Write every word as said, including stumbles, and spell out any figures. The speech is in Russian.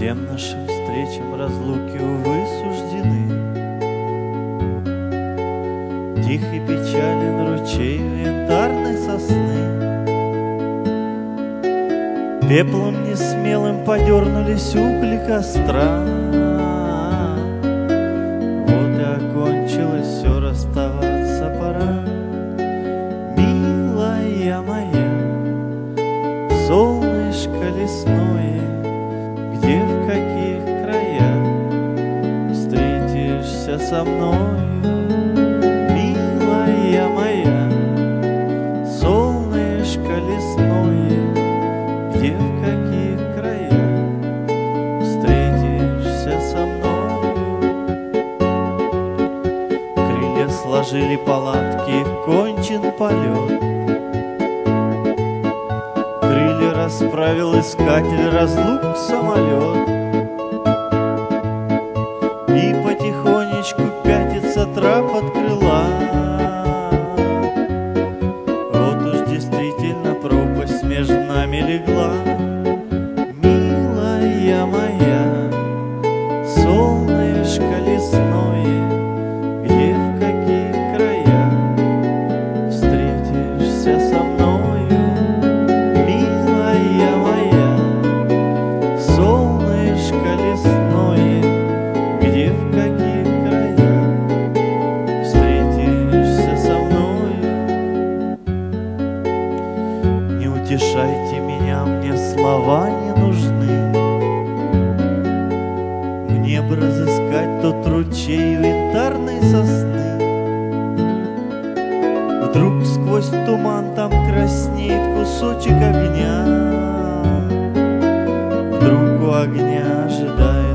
Всем нашим встречам разлуки, увы, суждены. Тих и печален ручей янтарной сосны. Пеплом несмелым подернулись угли костра. Вот и окончилось все, расставаться пора. Милая моя, солнышко лесное, где, в каких краях встретишься со мною? Милая моя, солнышко лесное, где, в каких краях встретишься со мною? Крылья сложили палатки, кончен полет. Крылья расправил искатель разлук самолет. И потихонечку пятится трап от крыла. Вот уж действительно пропасть между нами легла. Милая моя, солнышко лесное, где, в каких краях встретишься со мною? Милая моя, солнышко лесное, где, в каких краях встретишься со мною? Не утешайте меня, мне слова не нужны. Мне бы разыскать тот ручей у янтарной сосны. Вдруг сквозь туман там краснеет кусочек огня. Вдруг у огня ожидает